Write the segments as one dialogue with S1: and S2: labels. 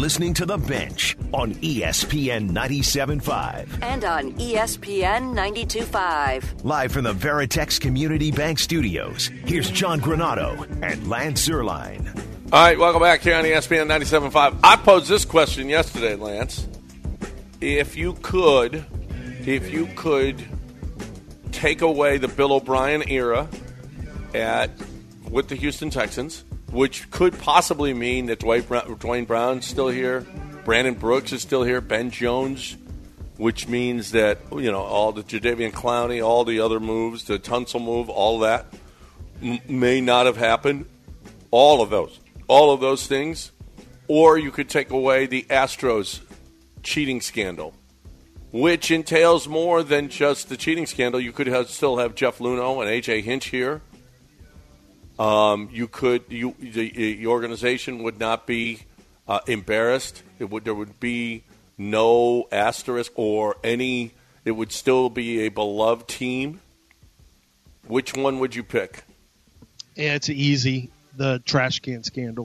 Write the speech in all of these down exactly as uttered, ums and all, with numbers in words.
S1: listening to The Bench on E S P N ninety-seven point five.
S2: And on E S P N ninety-two point five.
S1: Live from the Veritex Community Bank Studios, here's John Granado and Lance Zierlein.
S3: All right, welcome back here on E S P N ninety-seven point five. I posed this question yesterday, Lance. If you could, if you could take away the Bill O'Brien era at with the Houston Texans, which could possibly mean that Dwayne, Brown, Dwayne Brown's still here, Brandon Brooks is still here, Ben Jones, which means that, you know, all the Jadeveon Clowney, all the other moves, the Tunsil move, all that m- may not have happened. All of those. All of those things. Or you could take away the Astros cheating scandal, which entails more than just the cheating scandal. You could have, still have Jeff Luhnow and A J Hinch here. Um, you could you the, the organization would not be uh, embarrassed. It would there would be no asterisk or any. It would still be a beloved team. Which one would you pick?
S4: Yeah, it's easy. The trash can scandal.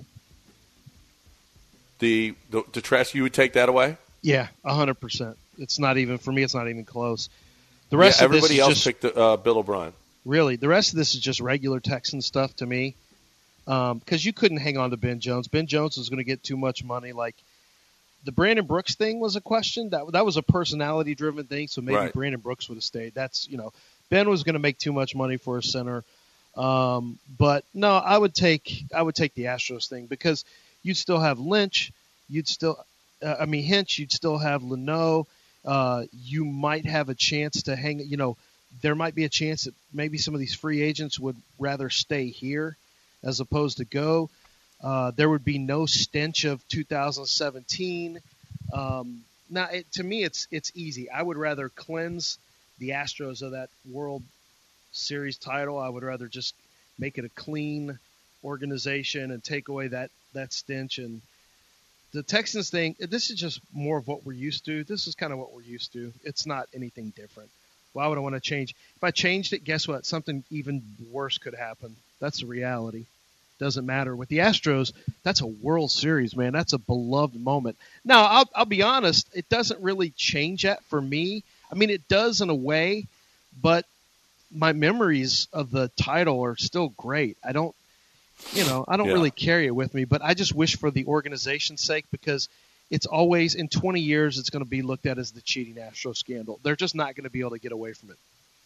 S3: The the, the trash. You would take that away?
S4: Yeah, a hundred percent. It's not even for me. It's not even close. The rest
S3: yeah,
S4: of
S3: everybody
S4: this
S3: else
S4: is just,
S3: picked the, uh, Bill O'Brien.
S4: Really, the rest of this is just regular Texan stuff to me, because um, you couldn't hang on to Ben Jones. Ben Jones was going to get too much money. Like the Brandon Brooks thing was a question that that was a personality-driven thing. So maybe
S3: right.
S4: Brandon Brooks would have stayed. That's you know, Ben was going to make too much money for a center. Um, but no, I would take I would take the Astros thing because you'd still have Lynch, you'd still, uh, I mean Hinch, you'd still have Luhnow. Uh, you might have a chance to hang. You know. There might be a chance that maybe some of these free agents would rather stay here as opposed to go. Uh, there would be no stench of two thousand seventeen. Um, now, it, to me, it's it's easy. I would rather cleanse the Astros of that World Series title. I would rather just make it a clean organization and take away that, that stench. And the Texans thing, this is just more of what we're used to. This is kind of what we're used to. It's not anything different. Why would I want to change? If I changed it, guess what? Something even worse could happen. That's the reality. Doesn't matter. With the Astros, that's a World Series, man. That's a beloved moment. Now, I'll, I'll be honest. It doesn't really change that for me. I mean, it does in a way, but my memories of the title are still great. I don't, you know, I don't
S3: yeah.
S4: really carry it with me, but I just wish for the organization's sake because it's always, in twenty years, it's going to be looked at as the cheating Astro scandal. They're just not going to be able to get away from it.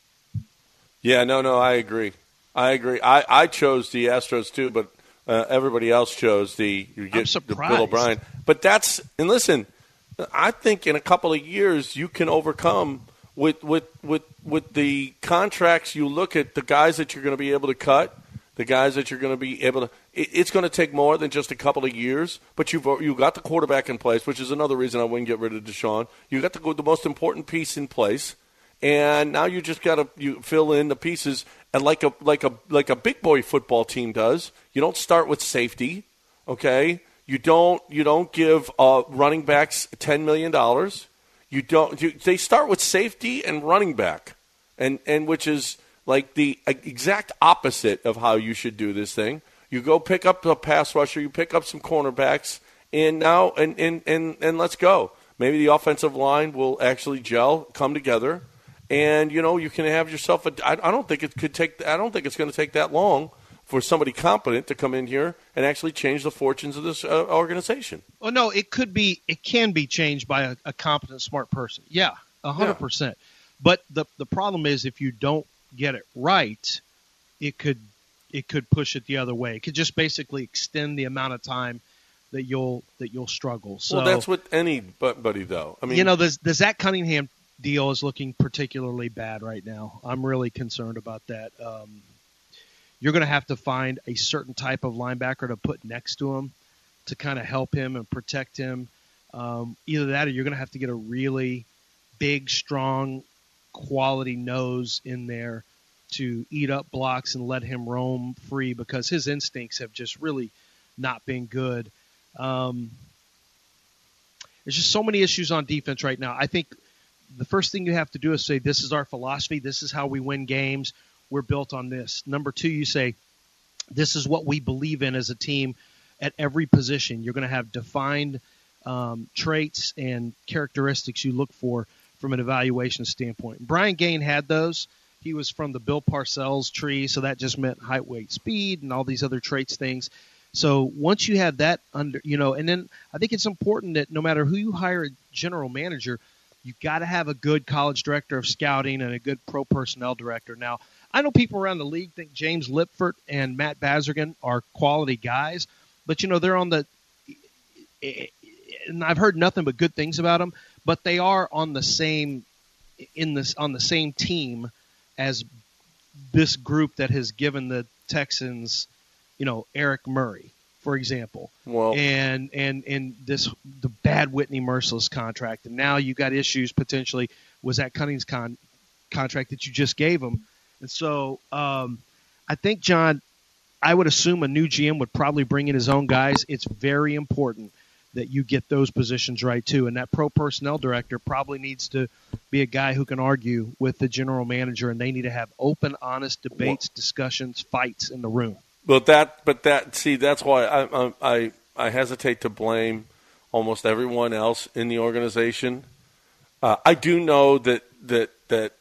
S3: Yeah, no, no, I agree. I agree. I, I chose the Astros too, but uh, everybody else chose the, you get
S4: I'm surprised.
S3: the Bill O'Brien. But that's, and listen, I think in a couple of years you can overcome with, with, with, with the contracts. You look at the guys that you're going to be able to cut. The guys that you're going to be able to – it's going to take more than just a couple of years, but you've you've got the quarterback in place, which is another reason I wouldn't get rid of Deshaun. You got the, the most important piece in place, and now you just got to you fill in the pieces. And like a like a like a big boy football team does, you don't start with safety, okay? You don't you don't give uh, running backs ten million dollars. You don't. You, they start with safety and running back, and and which is – like the exact opposite of how you should do this thing. You go pick up a pass rusher, you pick up some cornerbacks, and now and, and, and, and let's go. Maybe the offensive line will actually gel, come together, and you know you can have yourself a. I, I don't think it could take. I don't think it's going to take that long for somebody competent to come in here and actually change the fortunes of this uh, organization.
S4: Well, no, it could be. It can be changed by a, a competent, smart person. Yeah, a hundred percent. But the the problem is if you don't get it right, it could it could push it the other way. It could just basically extend the amount of time that you'll that you'll struggle. So
S3: well, that's with anybody, though. I mean,
S4: you know, the, the Zach Cunningham deal is looking particularly bad right now. I'm really concerned about that. Um, you're going to have to find a certain type of linebacker to put next to him to kind of help him and protect him. Um, either that, or you're going to have to get a really big, strong, quality nose in there to eat up blocks and let him roam free because his instincts have just really not been good. Um, there's just so many issues on defense right now. I think the first thing you have to do is say, this is our philosophy. This is how we win games. We're built on this. Number two, you say, this is what we believe in as a team at every position. You're going to have defined um, traits and characteristics you look for from an evaluation standpoint. Brian Gain had those. He was from the Bill Parcells tree, so that just meant height, weight, speed, and all these other traits things. So once you have that under, you know, and then I think it's important that no matter who you hire a general manager, you got to have a good college director of scouting and a good pro personnel director. Now, I know people around the league think James Lipford and Matt Bazergan are quality guys, but, you know, they're on the – and I've heard nothing but good things about them, but they are on the same in this on the same team as this group that has given the Texans – you know, Eric Murray, for example,
S3: well,
S4: and and and this the bad Whitney Merciless contract, and now you got issues potentially with Zach Cunning's con, contract that you just gave him, and so um, I think John, I would assume a new G M would probably bring in his own guys. It's very important that you get those positions right too, and that pro personnel director probably needs to be a guy who can argue with the general manager, and they need to have open, honest debates, discussions, fights in the room.
S3: But that, but that, see, that's why I, I, I hesitate to blame almost everyone else in the organization. Uh, I do know that that that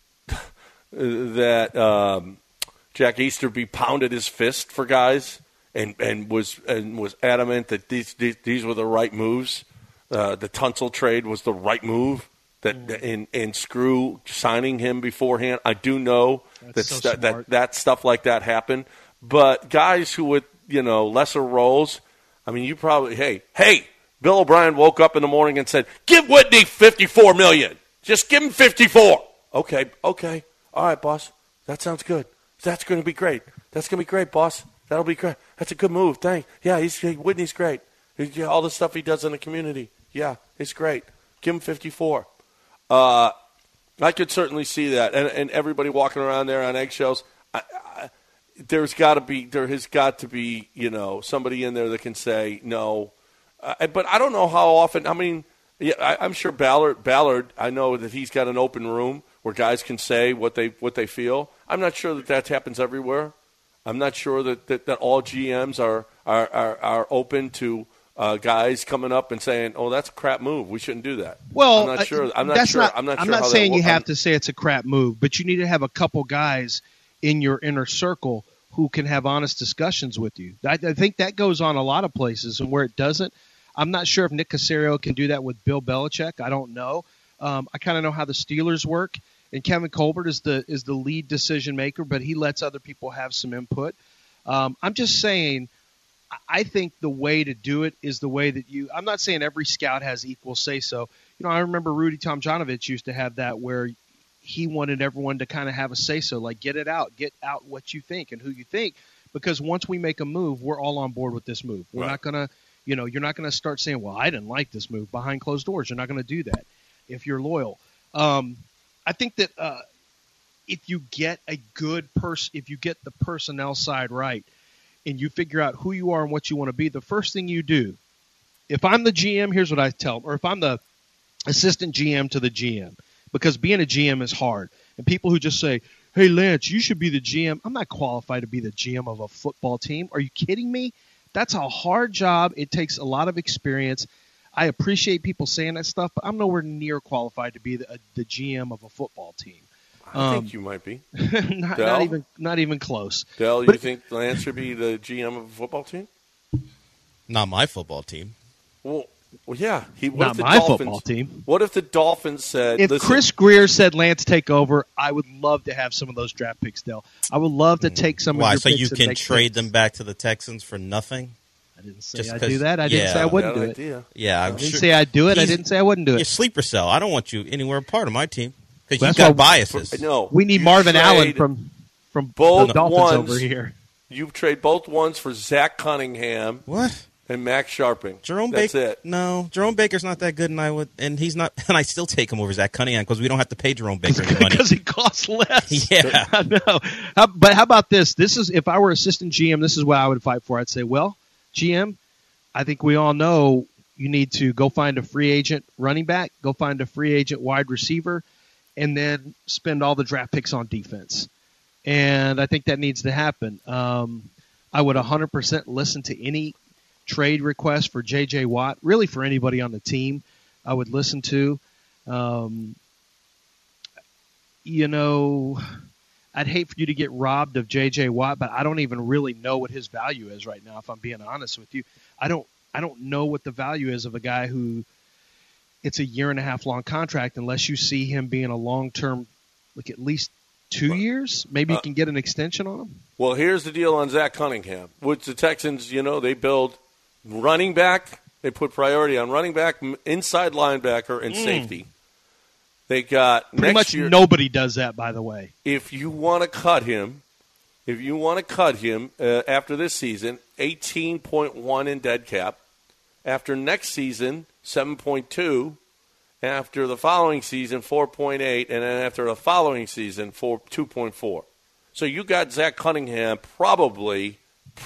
S3: that um, Jack Easterby pounded his fist for guys and, and was and was adamant that these these, these were the right moves. Uh, the Tunsil trade was the right move. That mm. and and Screw signing him beforehand. I do know that's that, so st- that that stuff like that happened. But guys who with, you know, lesser roles, I mean, you probably, hey, hey, Bill O'Brien woke up in the morning and said, give Whitney fifty-four million dollars. Just give him fifty-four. Okay, okay. All right, boss. That sounds good. That's going to be great. That's going to be great, boss. That'll be great. That's a good move. Thanks. Yeah, he's, Whitney's great. He, all the stuff he does in the community. Yeah, it's great. Give him fifty-four. Uh, I could certainly see that. And, and everybody walking around there on eggshells. I, I, There's got to be, there has got to be, you know, somebody in there that can say no. Uh, but I don't know how often. I mean, yeah, I, I'm sure Ballard. Ballard. I know that he's got an open room where guys can say what they what they feel. I'm not sure that that happens everywhere. I'm not sure that, that, that all G Ms are are are, are open to uh, guys coming up and saying, "Oh, that's a crap move. We shouldn't do that."
S4: Well,
S3: I'm not sure. I'm not
S4: that's
S3: sure.
S4: Not,
S3: I'm not.
S4: I'm
S3: sure
S4: not
S3: how
S4: saying
S3: that,
S4: you have
S3: I'm,
S4: to say it's a crap move, but you need to have a couple guys in your inner circle who can have honest discussions with you. I, I think that goes on a lot of places, and where it doesn't, I'm not sure if Nick Caserio can do that with Bill Belichick. I don't know. Um, I kind of know how the Steelers work, and Kevin Colbert is the is the lead decision maker, but he lets other people have some input. Um, I'm just saying, I think the way to do it is the way that you – I'm not saying every scout has equal say-so. You know, I remember Rudy Tomjanovich used to have that where – he wanted everyone to kind of have a say-so, like get it out, get out what you think and who you think, because once we make a move, we're all on board with this move. We're right. not going to, you know, you're not going to start saying, well, I didn't like this move behind closed doors. You're not going to do that if you're loyal. Um, I think that uh, if you get a good person, if you get the personnel side right and you figure out who you are and what you want to be, the first thing you do, if I'm the G M, here's what I tell them, or if I'm the assistant G M to the G M, because being a G M is hard. And people who just say, hey, Lance, you should be the G M. I'm not qualified to be the G M of a football team. Are you kidding me? That's a hard job. It takes a lot of experience. I appreciate people saying that stuff, but I'm nowhere near qualified to be the, uh, the G M of a football team.
S3: I
S4: um,
S3: think you might be.
S4: not, not even not even close.
S3: Dell,
S4: but,
S3: you think Lance should be the G M of a football team?
S5: Not my football team.
S3: Well, Well, yeah. He, what
S4: Not
S3: if the
S4: my
S3: Dolphins,
S4: football team.
S3: What if the Dolphins said,
S4: if
S3: listen,
S4: Chris Greer said, Lance, take over, I would love to have some of those draft picks, Dell. I would love to take some
S5: Why,
S4: of your
S5: so
S4: picks.
S5: you
S4: and
S5: can
S4: make
S5: trade
S4: sense.
S5: them back to the Texans for nothing?
S4: I didn't say
S5: Just
S4: I'd
S5: 'cause-
S4: do that. I didn't
S5: yeah.
S4: say I wouldn't
S3: That
S4: do it.
S3: idea.
S5: Yeah, I'm
S4: I didn't
S5: sure.
S4: say I'd do it. I
S5: He's-
S4: didn't say I wouldn't do
S5: You're
S4: it.
S5: sleeper cell. I don't want you anywhere part of my team because
S4: Well,
S5: you've
S4: that's
S5: got
S4: why-
S5: biases.
S3: No.
S4: We need
S3: you
S4: Marvin
S3: trade
S4: Allen from from
S3: both
S4: the Dolphins
S3: ones,
S4: over here.
S3: You trade both ones for Zach Cunningham
S5: What?
S3: and Max Sharping.
S5: Jerome
S3: That's
S5: Baker?
S3: it.
S5: No, Jerome Baker's not that good, and I would, and he's not, and I still take him over Zach Cunningham because we don't have to pay Jerome Baker any money.
S4: Because he costs less.
S5: Yeah.
S4: I know. How, but how about this? This is if I were assistant G M, this is what I would fight for. I'd say, well, G M, I think we all know you need to go find a free agent running back, go find a free agent wide receiver, and then spend all the draft picks on defense. And I think that needs to happen. Um, I would one hundred percent listen to any trade request for J J. Watt, really for anybody on the team, I would listen to. Um, you know, I'd hate for you to get robbed of J J. Watt, but I don't even really know what his value is right now, if I'm being honest with you. I don't I don't know what the value is of a guy who it's a year and a half long contract unless you see him being a long-term, like at least two years. Maybe you can get an extension on him.
S3: Well, here's the deal on Zach Cunningham, which the Texans, you know, they build running back. They put priority on running back, inside linebacker, and mm. safety. They got
S4: Pretty
S3: next
S4: much
S3: year,
S4: nobody does that, by the way.
S3: If you want to cut him, if you want to cut him uh, after this season, eighteen point one in dead cap. After next season, seven point two. After the following season, four point eight. And then after the following season, two point four. So you got Zach Cunningham probably,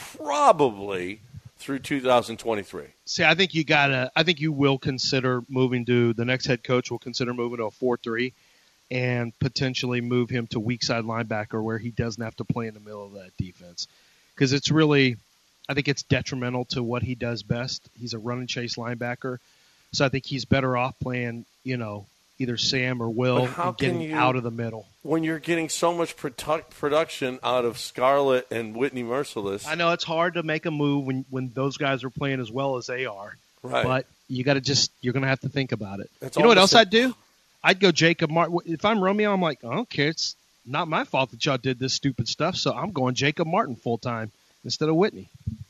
S3: probably through two thousand twenty-three.
S4: See, I think you gotta. I think you will consider moving to the next head coach will consider moving to a four three, and potentially move him to weak side linebacker where he doesn't have to play in the middle of that defense, because it's really, I think it's detrimental to what he does best. He's a run and chase linebacker, so I think he's better off playing, you know, either Sam or Will and getting you, out of the middle.
S3: When you're getting so much produ- production out of Scarlett and Whitney Merciless.
S4: I know it's hard to make a move when, when those guys are playing as well as they are.
S3: Right.
S4: But you got to just, you're going to have to think about it.
S3: That's
S4: you know what else I'd do? I'd go Jacob Martin. If I'm Romeo, I'm like, I don't care. It's not my fault that y'all did this stupid stuff, so I'm going Jacob Martin full time instead of Whitney.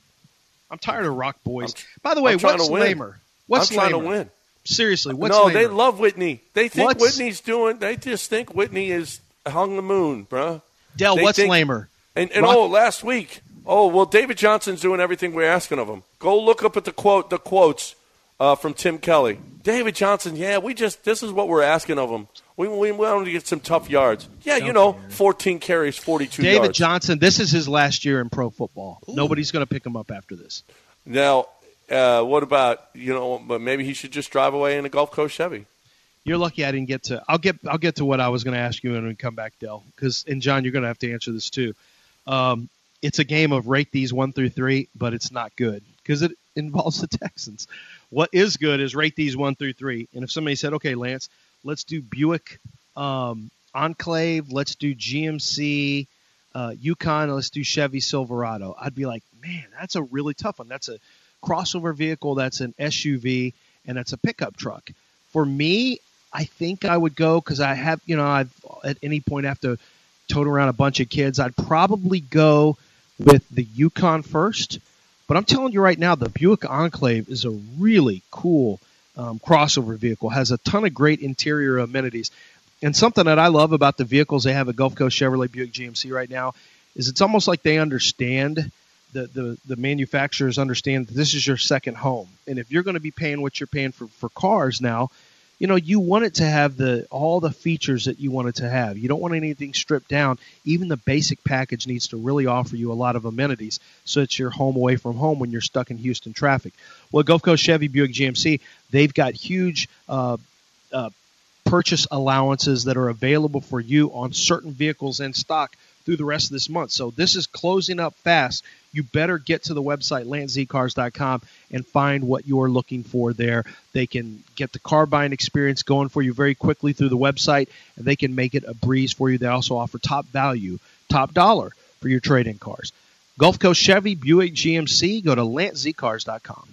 S4: I'm tired of Rock Boys.
S3: I'm,
S4: By the way, what's lamer? What's
S3: I'm trying
S4: lamer?
S3: to win.
S4: Seriously, what's
S3: No,
S4: lamer?
S3: they love Whitney. They think
S4: what's,
S3: Whitney's doing. They just think Whitney is hung the moon, bro.
S4: Dell,
S3: they
S4: what's
S3: think,
S4: lamer?
S3: And, and oh, last week, oh well, David Johnson's doing everything we're asking of him. Go look up at the quote, the quotes uh, from Tim Kelly. David Johnson, yeah, we just this is what we're asking of him. We we want to get some tough yards. Yeah,
S4: Don't
S3: you know,
S4: care.
S3: fourteen carries, forty-two
S4: David
S3: yards.
S4: Johnson, this is his last year in pro football.
S3: Ooh.
S4: Nobody's going to pick him up after this.
S3: Now. Uh, what about, you know, but maybe he should just drive away in a Gulf Coast Chevy.
S4: You're lucky I didn't get to. I'll get. I'll get to what I was going to ask you when we come back, Dell. Because and John, you're going to have to answer this too. Um, it's a game of rate these one through three, but it's not good because it involves the Texans. What is good is rate these one through three. And if somebody said, "Okay, Lance, let's do Buick um, Enclave, let's do G M C uh, Yukon, let's do Chevy Silverado," I'd be like, "Man, that's a really tough one. That's a crossover vehicle, that's an S U V, and that's a pickup truck." For me, I think I would go because I have, you know, I've at any point have to tote around a bunch of kids. I'd probably go with the Yukon first. But I'm telling you right now, the Buick Enclave is a really cool um, crossover vehicle. Has a ton of great interior amenities. And something that I love about the vehicles they have at Gulf Coast Chevrolet Buick G M C right now is it's almost like they understand The, the the manufacturers understand that this is your second home. And if you're going to be paying what you're paying for, for cars now, you know, you want it to have the all the features that you want it to have. You don't want anything stripped down. Even the basic package needs to really offer you a lot of amenities so it's your home away from home when you're stuck in Houston traffic. Well, Gulf Coast Chevy Buick G M C, they've got huge uh, uh, purchase allowances that are available for you on certain vehicles in stock through the rest of this month. So this is closing up fast. You better get to the website, lance z cars dot com, and find what you're looking for there. They can get the car buying experience going for you very quickly through the website, and they can make it a breeze for you. They also offer top value, top dollar for your trade-in cars. Gulf Coast Chevy, Buick G M C, go to lance z cars dot com.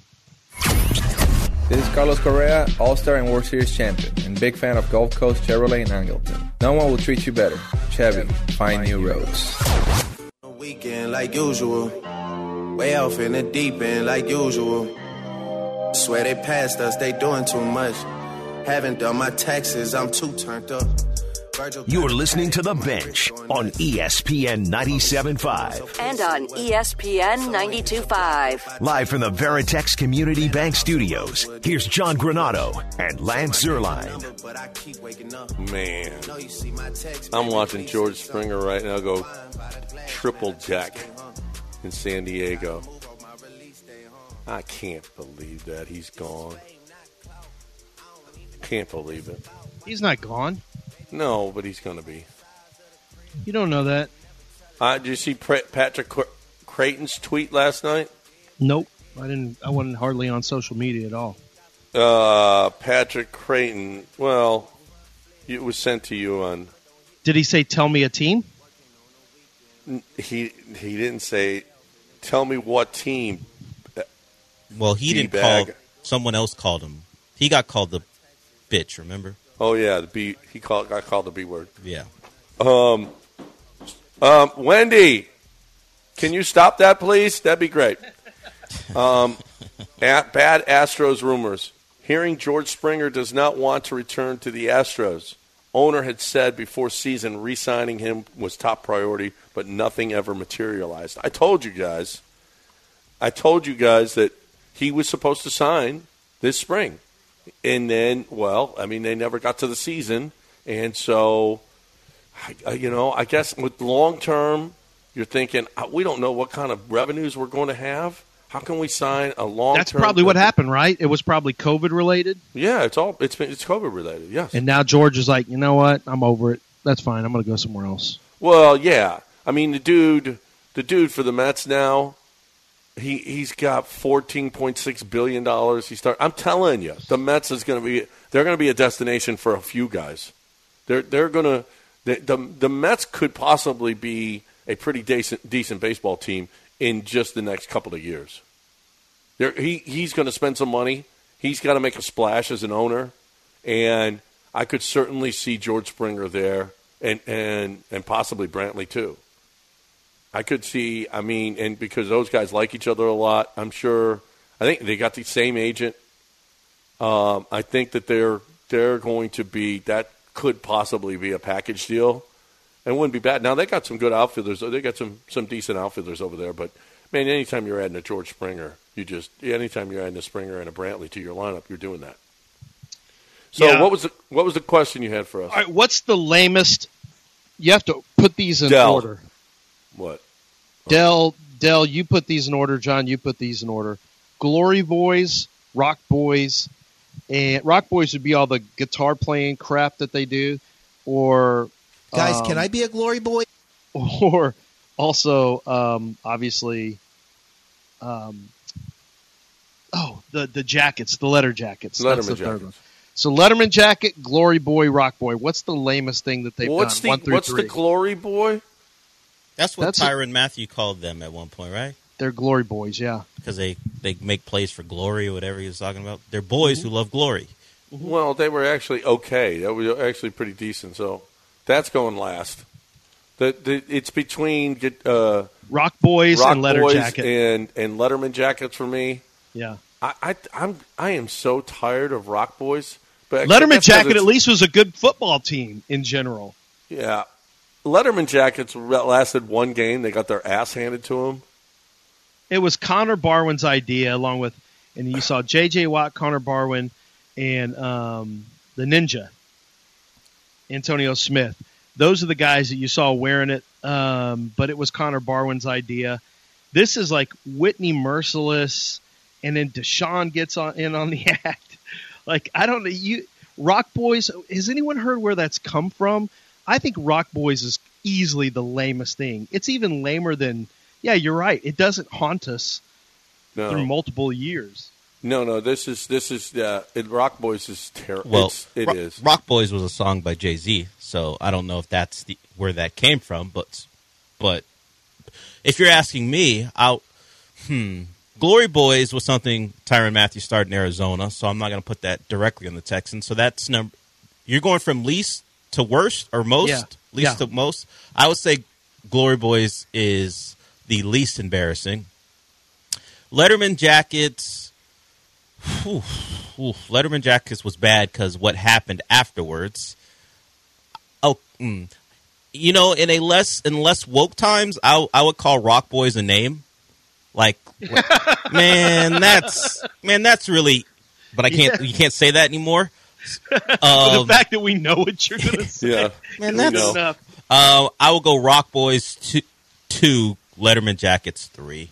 S6: This is Carlos Correa, All-Star and World Series champion, and big fan of Gulf Coast Chevrolet in Angleton. No one will treat you better. Chevy, find new roads.
S7: Weekend like usual, way off in the deep end like usual. Swear they passed us, they doing too much. Haven't done my taxes, I'm too turned up.
S1: You're listening to The Bench on E S P N ninety-seven point five.
S2: And on E S P N ninety-two point five.
S1: Live from the Veritex Community Bank Studios, here's John Granato and Lance Zierlein.
S3: Man, I'm watching George Springer right now go triple deck in San Diego. I can't believe that he's gone. Can't believe it.
S4: He's not gone.
S3: No, but he's going to be.
S4: You don't know that.
S3: Uh, did you see Patrick Creighton's tweet last night?
S4: Nope. I didn't. I wasn't hardly on social media at all.
S3: Uh, Patrick Creighton. Well, it was sent to you on.
S4: Did he say, tell me a team?
S3: He he didn't say, tell me what team.
S5: Well, he didn't
S3: D-bag.
S5: call. Someone else called him. He got called the bitch, remember?
S3: Oh, yeah. The B, he called, got called the B word.
S5: Yeah.
S3: Um, um, Wendy, can you stop that, please? That'd be great. Um, at bad Astros rumors. Hearing George Springer does not want to return to the Astros. Owner had said before season re-signing him was top priority, but nothing ever materialized. I told you guys. I told you guys that he was supposed to sign this spring. And then, well, I mean, they never got to the season. And so, I, you know, I guess with long-term, you're thinking, we don't know what kind of revenues we're going to have. How can we sign a long-term?
S4: That's probably what happened, right? It was probably COVID related.
S3: Yeah, it's all it's been it's COVID related. Yes.
S4: And now George is like, you know what? I'm over it. That's fine. I'm going to go somewhere else.
S3: Well, yeah. I mean, the dude, the dude for the Mets now, he he's got fourteen point six billion dollars. He start. I'm telling you, the Mets is going to be they're going to be a destination for a few guys. They're they're going to the, the the Mets could possibly be a pretty decent decent baseball team in just the next couple of years. There, he he's going to spend some money. He's got to make a splash as an owner, and I could certainly see George Springer there, and and and possibly Brantley too. I could see. I mean, and because those guys like each other a lot, I'm sure. I think they got the same agent. Um, I think that they're they're going to be that could possibly be a package deal. It wouldn't be bad. Now, they got some good outfielders. They got some, some decent outfielders over there. But, man, anytime you're adding a George Springer, you just anytime you're adding a Springer and a Brantley to your lineup, you're doing that. So
S4: Yeah.
S3: what was the what was the question you had for us?
S4: All right, what's the lamest? You have to put these in
S3: Dell.
S4: order.
S3: What?
S4: Dell, Dell, you put these in order. John, you put these in order. Glory Boys, Rock Boys, and Rock Boys would be all the guitar playing crap that they do, or
S8: Guys,
S4: um,
S8: can I be a glory boy?
S4: or also um, obviously, um, oh the the jackets, the letter jackets. That's
S3: Letterman
S4: the third
S3: jackets.
S4: one. So Letterman jacket, Glory Boy, Rock Boy. What's the lamest thing that they've
S3: What's
S4: done?
S3: the
S4: One through
S3: what's
S4: three.
S3: the Glory Boy?
S5: That's what
S4: That's a-
S5: Tyrann Mathieu called them at one point, right?
S4: They're Glory Boys, yeah.
S5: Because they, they make plays for glory or whatever he was talking about. They're boys who love glory.
S3: Well, they were actually okay. That was actually pretty decent. So that's going last. The, the it's between uh,
S4: Rock Boys
S3: Rock
S4: and Letter
S3: Boys
S4: Jacket.
S3: and and Letterman jackets for me.
S4: Yeah.
S3: I, I I'm I am so tired of Rock Boys. But I
S4: Letterman
S3: guess 'cause
S4: Jacket
S3: it's-
S4: at least was a good football team in general.
S3: Yeah, Letterman jackets lasted one game. They got their ass handed to them.
S4: It was Connor Barwin's idea, along with, and you saw J J Watt, Connor Barwin, and um, the Ninja, Antonio Smith. Those are the guys that you saw wearing it, um, but it was Connor Barwin's idea. This is like Whitney Merciless, and then Deshaun gets on in on the act. Like, I don't know, you Rock Boys, has anyone heard where that's come from? I think Rock Boys is easily the lamest thing. It's even lamer than, yeah, you're right. It doesn't haunt us
S3: No,
S4: through multiple years.
S3: no, no. This is this is uh, it, Rock Boys is terrible.
S5: Well,
S3: it's, it
S5: Ro-
S3: is.
S5: Rock Boys was a song by Jay-Z, so I don't know if that's the, where that came from. But but if you're asking me, I'll, hmm, Glory Boys was something Tyrann Mathieu started in Arizona, so I'm not going to put that directly on the Texans. So that's number. You're going from least to worst or most,
S4: Yeah.
S5: least
S4: Yeah.
S5: to most. I would say Glory Boys is the least embarrassing. Letterman jackets. Whew, whew, Letterman jackets was bad because what happened afterwards. Oh, mm, you know, in a less in less woke times, I I would call Rock Boys a name. Like, man, that's man, that's really. But I can't.
S4: Yeah.
S5: You can't say that anymore.
S4: the
S5: Um,
S4: fact that we know what you're going to say.
S3: Yeah,
S5: man,
S3: We
S5: that's
S3: know.
S4: enough.
S5: Uh, I will go Rock Boys two, two, Letterman jackets three,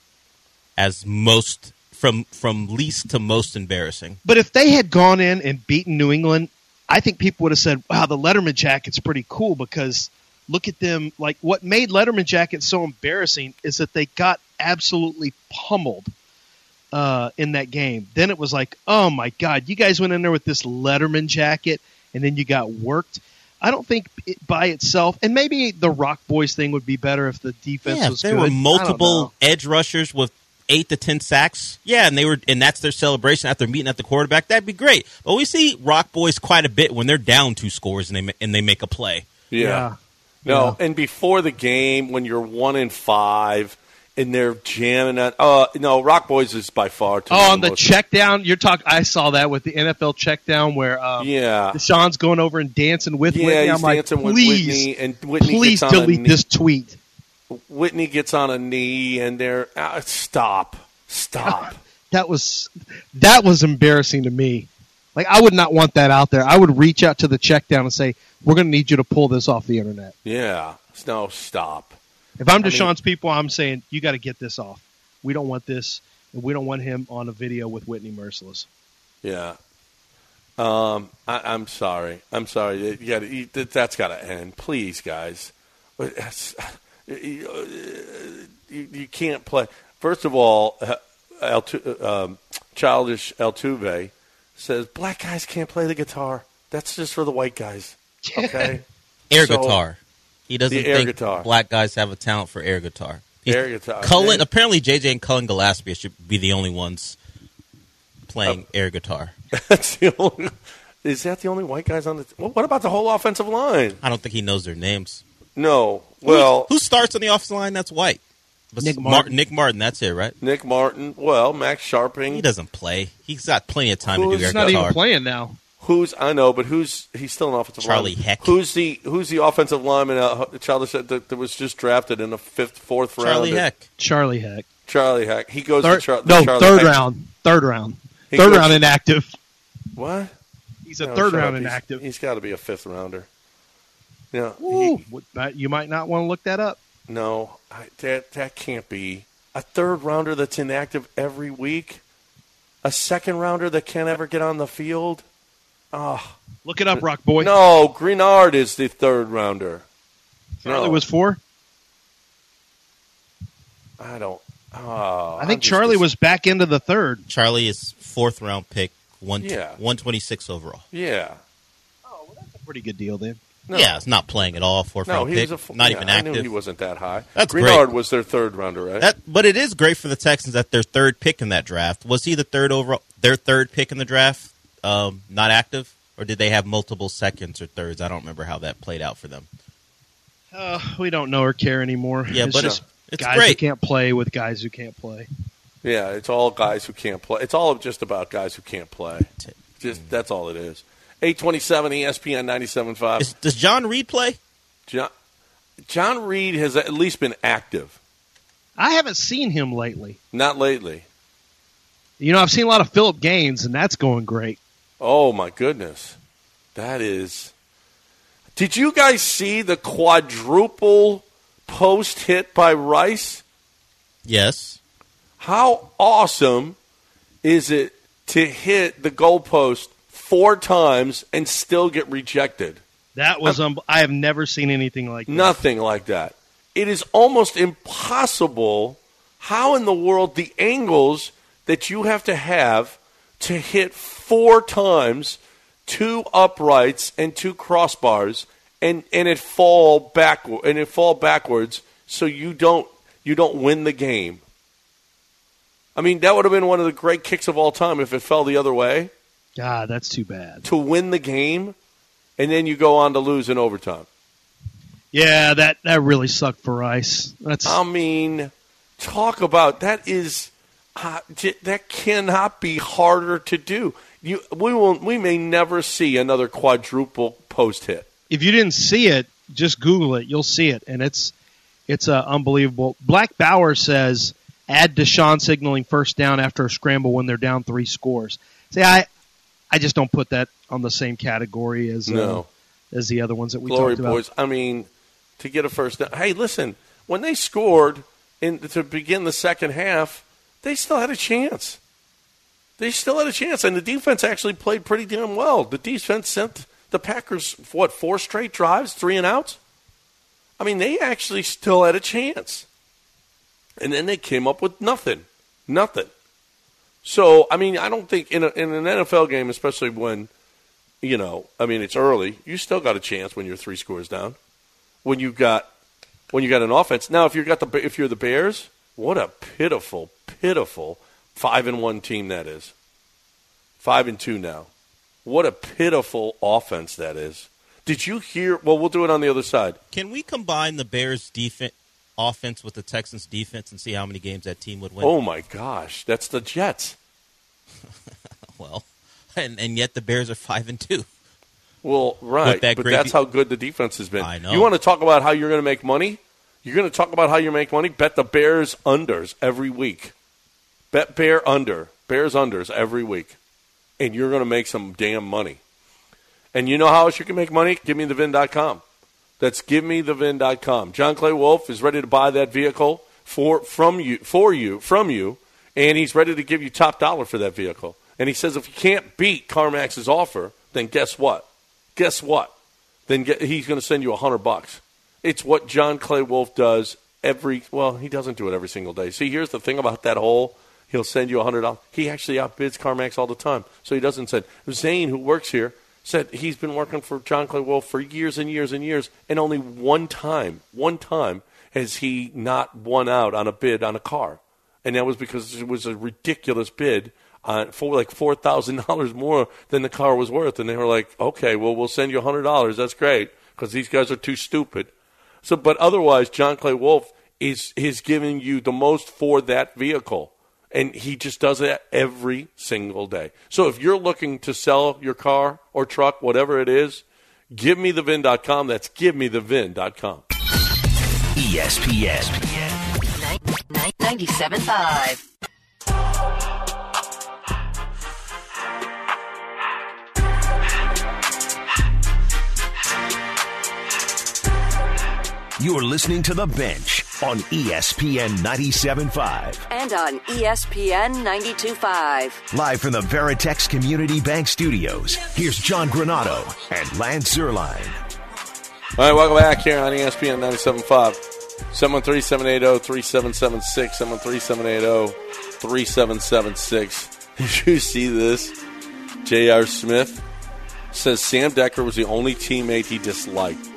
S5: as most from from least to most embarrassing.
S4: But if they had gone in and beaten New England, I think people would have said, wow, the Letterman jacket's pretty cool because look at them. Like, what made Letterman jackets so embarrassing is that they got absolutely pummeled uh, in that game. Then it was like, oh my God, you guys went in there with this Letterman jacket, and then you got worked. I don't think it by itself, and maybe the Rock Boys thing would be better if the defense
S5: yeah,
S4: was
S5: there
S4: good.
S5: were multiple edge rushers with eight to ten sacks. Yeah, and they were, and that's their celebration after meeting at the quarterback. That'd be great. But we see Rock Boys quite a bit when they're down two scores and they and they make a play.
S3: Yeah.
S4: Yeah.
S3: No,
S4: Yeah.
S3: and before the game, when you're one in five and they're jamming that, uh, no, Rock Boys is by far too.
S4: Oh, on the
S3: most-
S4: check down, you're talking. I saw that with the N F L check down where um,
S3: Yeah.
S4: Deshaun's going over and dancing with
S3: Yeah,
S4: Whitney.
S3: he's
S4: I'm like,
S3: dancing with
S4: please,
S3: Whitney, and Whitney
S4: please
S3: gets on a
S4: delete
S3: knee.
S4: this tweet.
S3: Whitney gets on a knee, and they're uh, stop, stop.
S4: That was that was embarrassing to me. Like, I would not want that out there. I would reach out to the check down and say, we're going to need you to pull this off the internet.
S3: Yeah, no, stop.
S4: If I'm
S3: I mean-
S4: Deshaun's people, I'm saying, you got to get this off. We don't want this, and we don't want him on a video with Whitney Merciless.
S3: Yeah. Um, I, I'm sorry. I'm sorry. You gotta, you, that- that's got to end, please, guys. But that's- You, you, you can't play. First of all, uh, Altu, um, Childish Altuve says black guys can't play the guitar. That's just for the white guys. Okay.
S5: Air
S3: So-
S5: guitar. He doesn't
S3: The air
S5: think
S3: guitar.
S5: black guys have a talent for air guitar. He's-
S3: Air guitar.
S5: Cullen,
S3: Yeah.
S5: apparently J J and Cullen Gillespie should be the only ones playing
S3: Oh.
S5: air guitar.
S3: That's the only. Is that the only white guys on the? Well, what about the whole offensive line?
S5: I don't think he knows their names.
S3: No. Well,
S5: who, who starts on the offensive line that's white?
S4: Nick
S5: Mar-
S4: Martin.
S5: Nick Martin, that's it, right?
S3: Nick Martin. Well, Max Sharping.
S5: He doesn't play. He's got plenty of time to
S3: Who's
S5: do air
S4: He's not
S5: guitar.
S4: even playing now.
S3: Who's I know, but who's he's still an offensive
S5: Charlie
S3: lineman.
S5: Heck.
S3: Who's the who's the offensive lineman? Uh, Childish that, that was just drafted in the fifth, fourth round.
S5: Charlie Heck.
S4: Charlie Heck.
S3: Charlie Heck. He goes
S4: Third,
S3: to Char-
S4: no,
S3: Charlie
S4: third
S3: Heck.
S4: round. Third round.
S3: He
S4: third
S3: goes-
S4: round inactive.
S3: What?
S4: He's a
S3: No,
S4: third
S3: shut
S4: round
S3: up. He's-
S4: inactive.
S3: He's got to be a fifth rounder. Yeah.
S4: Ooh,
S3: he-
S4: what- that- you might not want to look that up.
S3: no, I, that that can't be a third rounder that's inactive every week. A second rounder that can't ever get on the field. Oh
S4: Look it up, Rock Boy.
S3: no, Greenard is the third rounder.
S4: Charlie
S3: no.
S4: was four.
S3: I don't. Oh,
S4: I think Charlie was back into the third.
S5: Charlie is fourth round pick, one
S3: Yeah.
S5: one twenty six overall.
S3: Yeah.
S4: Oh, well, that's a pretty good deal then.
S3: No.
S5: Yeah, it's not playing at all. Fourth
S3: No,
S5: round
S3: he
S5: pick,
S3: was a f-
S5: not
S3: yeah,
S5: even
S3: I
S5: active.
S3: knew he wasn't that high.
S5: That's
S3: Greenard
S5: great.
S3: was their third rounder, right?
S5: That, but it is great for the Texans that their third pick in that draft was he the third overall, their third pick in the draft, um, not active, or did they have multiple seconds or thirds? I don't remember how that played out for them.
S4: Uh, we don't know or care anymore.
S5: Yeah,
S4: it's
S5: but
S4: just
S5: it's
S4: guys who
S5: great.
S4: can't play with guys who can't play.
S3: Yeah, it's all guys who can't play. It's all just about guys who can't play. Just that's all it is. eight twenty-seven E S P N ninety-seven point five.
S5: Is, does John Reed play?
S3: John, John Reed has at least been active.
S4: I haven't seen him lately.
S3: Not lately.
S4: You know, I've seen a lot of Philip Gaines, and that's going great.
S3: Oh, my goodness. That is. Did you guys see the quadruple post hit by Rice?
S5: Yes.
S3: How awesome is it to hit the goalpost four times and still get rejected?
S4: That was um, I have never seen anything like that.
S3: Nothing like that. It is almost impossible how in the world the angles that you have to have to hit four times two uprights and two crossbars and, and it fall backward and it fall backwards so you don't you don't win the game. I mean, that would have been one of the great kicks of all time if it fell the other way.
S4: God, that's too bad.
S3: To win the game, and then you go on to lose in overtime.
S4: Yeah, that, that really sucked for Rice. That's
S3: I mean, talk about that is uh, j- that cannot be harder to do. You we will we may never see another quadruple post hit.
S4: if you didn't see it, just Google it. You'll see it, and it's it's uh, unbelievable. Black Bauer says add Deshaun signaling first down after a scramble when they're down three scores. See, I I just don't put that on the same category as
S3: No.
S4: uh, as the other ones that we
S3: Glory
S4: talked about.
S3: boys. I mean, to get a first down. Hey, listen, when they scored in to begin the second half, they still had a chance. They still had a chance, and the defense actually played pretty damn well. The defense sent the Packers, what, four straight drives, three and outs? I mean, they actually still had a chance. And then they came up with nothing. Nothing. So, I mean, I don't think in, a, in an N F L game, especially when, you know, I mean, it's early, you still got a chance when you're three scores down. When you got when you got an offense. Now, if you got the if you're the Bears, what a pitiful, pitiful five and one team that is. Five and two now. What a pitiful offense that is. Did you hear? Well, we'll do it on the other side.
S5: Can we combine the Bears' defense? offense with the Texans' defense and see how many games that team would win?
S3: Oh, my gosh. That's the Jets.
S5: well, and, and yet the Bears are five and two.
S3: Well, right,
S5: that
S3: but
S5: great
S3: that's
S5: de-
S3: how good the defense has been.
S5: I know.
S3: You want to talk about how you're going to make money? You're going to talk about how you make money? Bet the Bears unders every week. Bet Bear under. Bears unders every week. And you're going to make some damn money. And you know how else you can make money? give me the vin dot com. That's give me the vin dot com. John Clay Wolf is ready to buy that vehicle for from you for you from you, and he's ready to give you top dollar for that vehicle. And he says if you can't beat CarMax's offer, then guess what? Guess what? Then get, he's going to send you a hundred bucks. It's what John Clay Wolf does every. Well, he doesn't do it every single day. See, here's the thing about that whole. He'll send you a hundred dollars. He actually outbids CarMax all the time, so he doesn't send. Zane, who works here, said he's been working for John Clay Wolf for years and years and years, and only one time, one time has he not won out on a bid on a car. And that was because it was a ridiculous bid uh, for like four thousand dollars more than the car was worth. And they were like, okay, well, we'll send you one hundred dollars. That's great because these guys are too stupid. So, but otherwise, John Clay Wolf is, is giving you the most for that vehicle. And he just does that every single day. So if you're looking to sell your car or truck, whatever it is, give me the vin dot com. That's give me the vin dot com.
S1: E S P N.
S2: ninety-seven point five.
S1: You're listening to The Bench on E S P N ninety-seven point five.
S2: And on E S P N ninety-two point five.
S1: Live from the Veritex Community Bank Studios, here's John Granato and Lance Zierlein.
S3: All right, welcome back here on E S P N ninety-seven point five. seven one three, seven eight zero, three seven seven six, seven one three, seven eight zero, three seven seven six. Did you see this? J R. Smith says Sam Decker was the only teammate he disliked.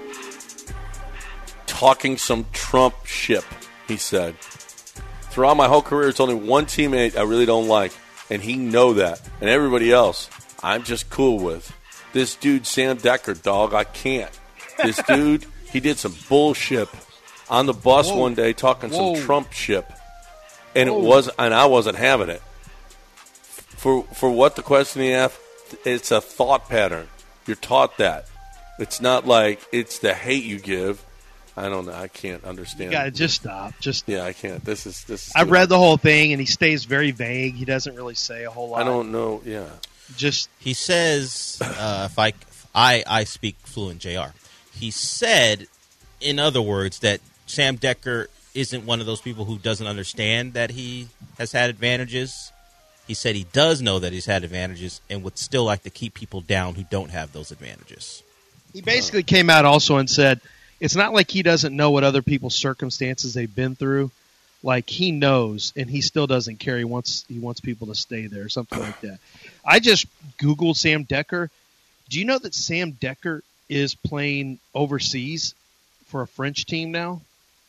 S3: Talking some Trump ship, he said. Throughout my whole career, it's only one teammate I really don't like, and he know that. And everybody else, I'm just cool with. This dude, Sam Decker, dog, I can't. This dude, he did some bullshit on the bus Whoa. one day talking Whoa. some Trump ship, and Whoa. it was, and I wasn't having it. For for what the question he asked, it's a thought pattern. You're taught that. It's not like it's the hate you give. I don't know. I can't understand.
S4: You gotta just stop. Just
S3: yeah, I can't. This is this. Is
S4: I read the whole thing, and he stays very vague. He doesn't really say a whole lot.
S3: I don't know. Yeah,
S4: just
S5: he says, uh, if I, I I speak fluent J R. He said, in other words, that Sam Decker isn't one of those people who doesn't understand that he has had advantages. He said he does know that he's had advantages and would still like to keep people down who don't have those advantages.
S4: He basically uh, came out also and said, it's not like he doesn't know what other people's circumstances they've been through. Like, he knows, and he still doesn't care. He wants, he wants people to stay there, something like that. I just Googled Sam Decker. Do you know that Sam Decker is playing overseas for a French team now?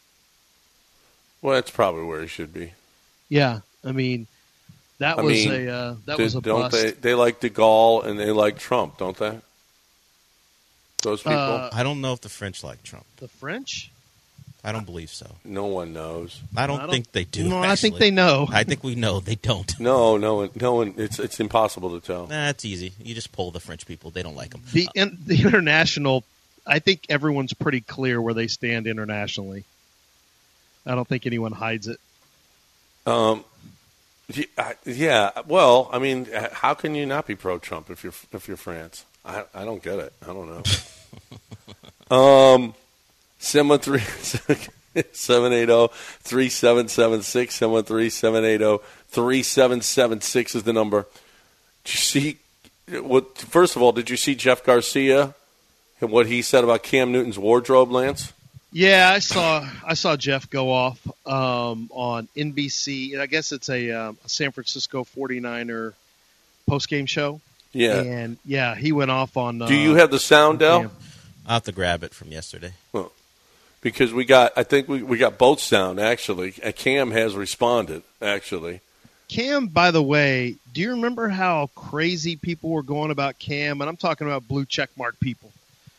S3: Well, that's probably where he should be.
S4: Yeah, I mean, that
S3: I
S4: was
S3: mean,
S4: a uh, that
S3: do,
S4: was a
S3: don't
S4: bust.
S3: they? They like De Gaulle and they like Trump, don't they? Those people.
S4: Uh,
S5: I don't know if the French like Trump.
S4: The French?
S5: I don't believe so.
S3: No one knows.
S5: I don't,
S4: I don't
S5: think they do.
S4: No,
S5: actually.
S4: I think they know.
S5: I think we know they don't.
S3: No, no one, no one. It's it's impossible to tell.
S5: Nah, it's easy. You just poll the French people; they don't like them.
S4: The in, the international, I think everyone's pretty clear where they stand internationally. I don't think anyone hides it. Um,
S3: yeah. Well, I mean, how can you not be pro-Trump if you're if you're France? I I don't get it. I don't know. um, seven one three seven eight zero three seven seven six seven one three seven eight zero three seven seven six is the number. Did you see what? First of all, did you see Jeff Garcia and what he said about Cam Newton's wardrobe, Lance?
S4: Yeah, I saw I saw Jeff go off um, on N B C. I guess it's a, um, a San Francisco forty-niner post-game show.
S3: Yeah.
S4: And, yeah, he went off on uh, –
S3: Do you have the sound, Del?
S5: I'll have to grab it from yesterday.
S3: Well, because we got – I think we, we got both sound, actually. Cam has responded, actually.
S4: Cam, by the way, do you remember how crazy people were going about Cam? And I'm talking about blue checkmark people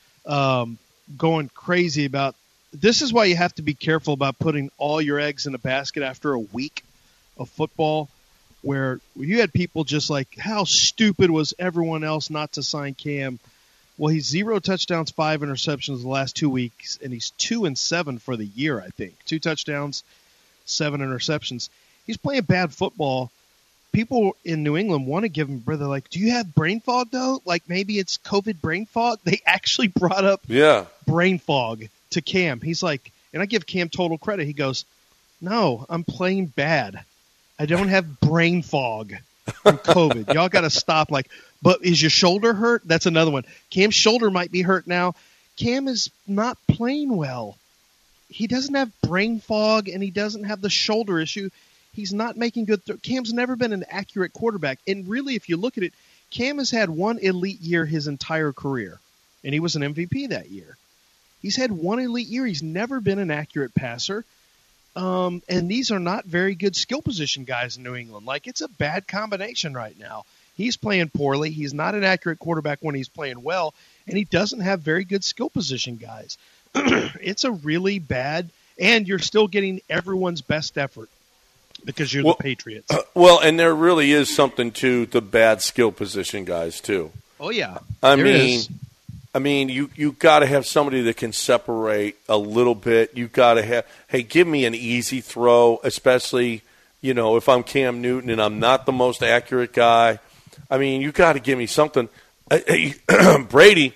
S4: um, going crazy about – this is why you have to be careful about putting all your eggs in a basket after a week of football, where you had people just like, how stupid was everyone else not to sign Cam? Well, he's zero touchdowns, five interceptions the last two weeks, and he's two and seven for the year, I think. Two touchdowns, seven interceptions. He's playing bad football. People in New England want to give him, brother, like, do you have brain fog, though? Like, maybe it's COVID brain fog? They actually brought up
S3: yeah.
S4: brain fog to Cam. He's like, and I give Cam total credit. He goes, no, I'm playing bad. I don't have brain fog from COVID. Y'all got to stop. Like, but is your shoulder hurt? That's another one. Cam's shoulder might be hurt now. Cam is not playing well. He doesn't have brain fog, and he doesn't have the shoulder issue. He's not making good th- – Cam's never been an accurate quarterback. And really, if you look at it, Cam has had one elite year his entire career, and he was an M V P that year. He's had one elite year. He's never been an accurate passer. Um, and these are not very good skill position guys in New England. Like, it's a bad combination right now. He's playing poorly. He's not an accurate quarterback when he's playing well, and he doesn't have very good skill position guys. It's a really bad – and you're still getting everyone's best effort because you're
S3: well,
S4: the Patriots.
S3: Uh, well, and there really is something to the bad skill position guys, too.
S4: Oh, yeah.
S3: I
S4: There
S3: mean
S4: is. –
S3: I mean, you you got to have somebody that can separate a little bit. You got to have, hey, give me an easy throw, especially, you know, if I'm Cam Newton and I'm not the most accurate guy. I mean, you got to give me something. Brady,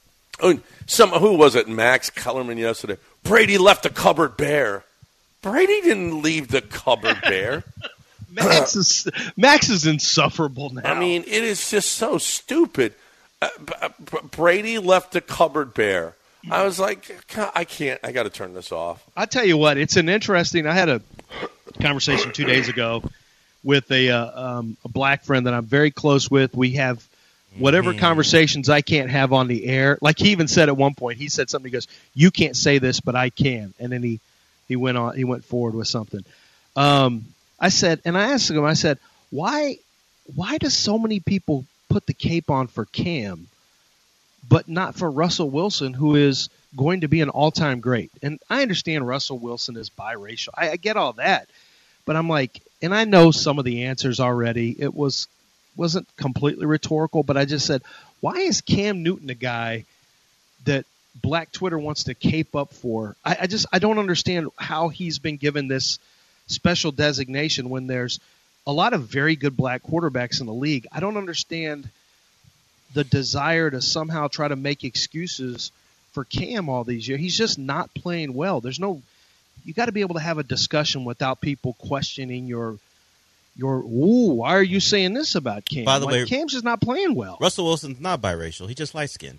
S3: some who was it? Max Kellerman yesterday. Brady left a cupboard bare. Brady didn't leave the cupboard bare.
S4: Max is Max is insufferable now.
S3: I mean, it is just so stupid. Uh, Brady left the cupboard bare. I was like, I can't. I got to turn this off.
S4: I'll tell you what. It's an interesting. I had a conversation two days ago with a uh, um, a black friend that I'm very close with. We have whatever mm. conversations I can't have on the air. Like he even said at one point, he said something. He goes, "You can't say this, but I can." And then he he went on. He went forward with something. Um, I said, and I asked him. I said, "Why? Why do so many people put the cape on for Cam, but not for Russell Wilson, who is going to be an all-time great?" And I understand Russell Wilson is biracial. I, I get all that. But I'm like, and I know some of the answers already. It was, wasn't completely rhetorical, but I just said, why is Cam Newton a guy that Black Twitter wants to cape up for? I, I just I don't understand how he's been given this special designation when there's a lot of very good black quarterbacks in the league. I don't understand the desire to somehow try to make excuses for Cam all these years. He's just not playing well. There's no – you got to be able to have a discussion without people questioning your – your, ooh, why are you saying this about Cam?
S5: By the
S4: like,
S5: way,
S4: Cam's just not playing well.
S5: Russell Wilson's not biracial. He's just light-skinned.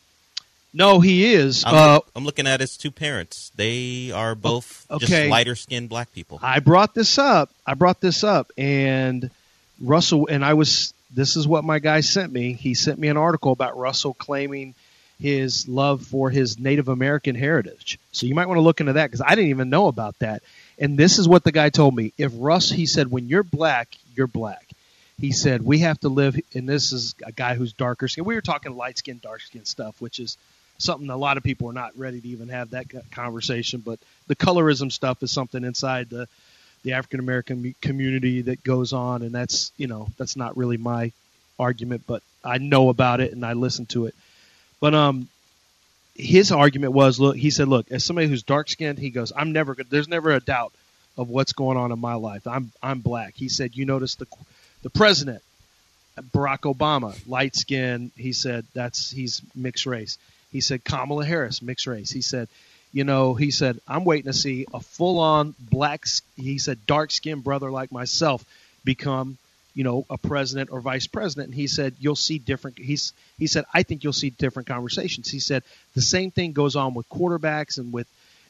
S4: No, he is.
S5: I'm,
S4: uh,
S5: I'm looking at his two parents. They are both
S4: okay.
S5: just lighter-skinned black people.
S4: I brought this up. I brought this up, and Russell and I was. This is what my guy sent me. He sent me an article about Russell claiming his love for his Native American heritage. So you might want to look into that because I didn't even know about that. And this is what the guy told me. If Russ, he said, when you're black, you're black. He said we have to live. And this is a guy who's darker skin. We were talking light skin, dark skin stuff, which is something a lot of people are not ready to even have that conversation. But the colorism stuff is something inside the, the African-American community that goes on. And that's, you know, that's not really my argument, but I know about it and I listen to it. But um, his argument was, look, he said, look, as somebody who's dark skinned, he goes, I'm never good. There's never a doubt of what's going on in my life. I'm, I'm black. He said, you notice the, the president, Barack Obama, light skin. He said, that's, he's mixed race. He said Kamala Harris, mixed race. He said, you know, he said, I'm waiting to see a full-on black, he said, dark-skinned brother like myself become, you know, a president or vice president. And he said, you'll see different, he's, he said, I think you'll see different conversations. He said, the same thing goes on with quarterbacks and with,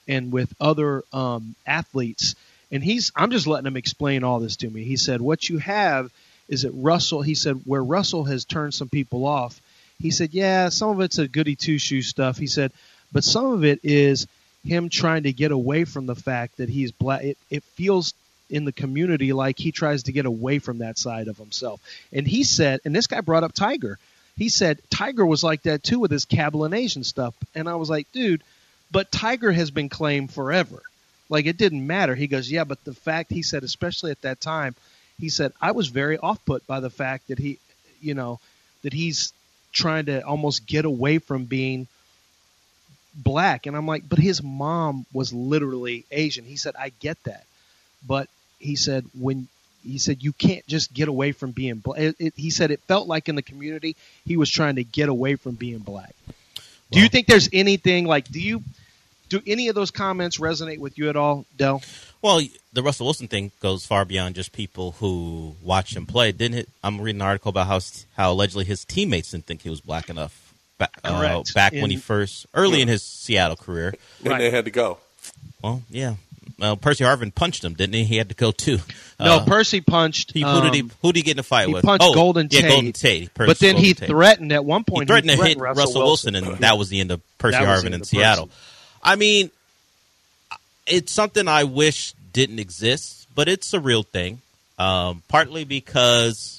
S4: and with other um, athletes. And he's, I'm just letting him explain all this to me. He said, what you have is that Russell, he said, where Russell has turned some people off, he said, yeah, some of it's a goody two-shoes stuff. He said, but some of it is him trying to get away from the fact that he's black. It, it feels in the community like he tries to get away from that side of himself. And he said, and this guy brought up Tiger. He said Tiger was like that too with his Cablinasian stuff. And I was like, dude, but Tiger has been claimed forever. Like, it didn't matter. He goes, yeah, but the fact, he said, especially at that time, he said, I was very off-put by the fact that he, you know, that he's trying to almost get away from being black. And I'm like, but his mom was literally Asian. He said, I get that. But he said, when he said, you can't just get away from being black. It, it, he said, it felt like in the community, he was trying to get away from being black. Well, do you think there's anything like, do you, do any of those comments resonate with you at all, Del?
S5: Well, the Russell Wilson thing goes far beyond just people who watch him play. Didn't it? I'm reading an article about how how allegedly his teammates didn't think he was black enough back, uh, back in, when he first, early yeah. in his Seattle career.
S3: And right. they had to go.
S5: Well, yeah. Well, Percy Harvin punched him, didn't he? He had to go too.
S4: No,
S5: uh,
S4: Percy punched.
S5: He, who did he? Who did he get in a fight
S4: he
S5: with?
S4: He punched
S5: oh,
S4: Golden Tate.
S5: Yeah, Golden Tate.
S4: Percy, but then
S5: Golden
S4: he
S5: Tate.
S4: threatened at one point.
S5: He threatened,
S4: he
S5: threatened
S4: to
S5: hit
S4: hit
S5: Russell Wilson,
S4: Wilson,
S5: and that was the end of Percy
S4: Harvin
S5: in Seattle.
S4: Percy.
S5: I mean, it's something I wish didn't exist, but it's a real thing. Um, partly because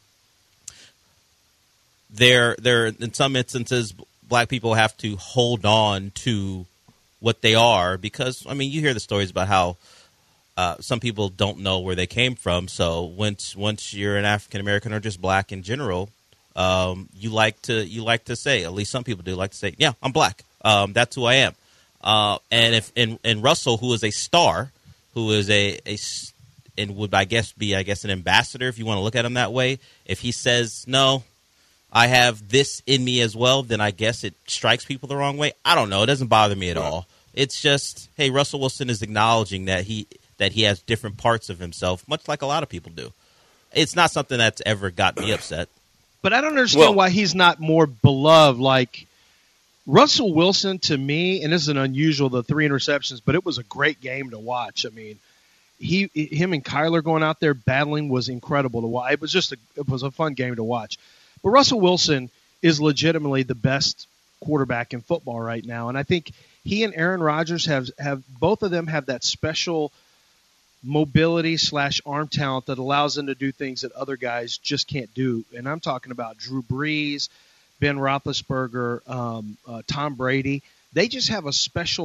S5: there, there, in some instances, black people have to hold on to what they are because, I mean, you hear the stories about how uh, some people don't know where they came from. So once once you're an African American or just black in general, um, you like to you like to say, at least some people do like to say, yeah, I'm black. Um, that's who I am. Uh, and if and, and Russell, who is a star, who is a, a and would I guess be I guess an ambassador if you want to look at him that way. If he says no, I have this in me as well, then I guess it strikes people the wrong way. I don't know. It doesn't bother me at
S3: right.
S5: all. It's just, hey, Russell Wilson is acknowledging that he that he has different parts of himself, much like a lot of people do. It's not something that's ever got me upset.
S4: But I don't understand
S3: well,
S4: why he's not more beloved. Like Russell Wilson, to me, and this is an unusual, the three interceptions, but it was a great game to watch. I mean, he, him and Kyler going out there battling was incredible to watch. It was just a, it was a fun game to watch. But Russell Wilson is legitimately the best quarterback in football right now, and I think he and Aaron Rodgers have have both of them have that special mobility slash arm talent that allows them to do things that other guys just can't do. And I'm talking about Drew Brees, Ben Roethlisberger, um, uh, Tom Brady. They just have a special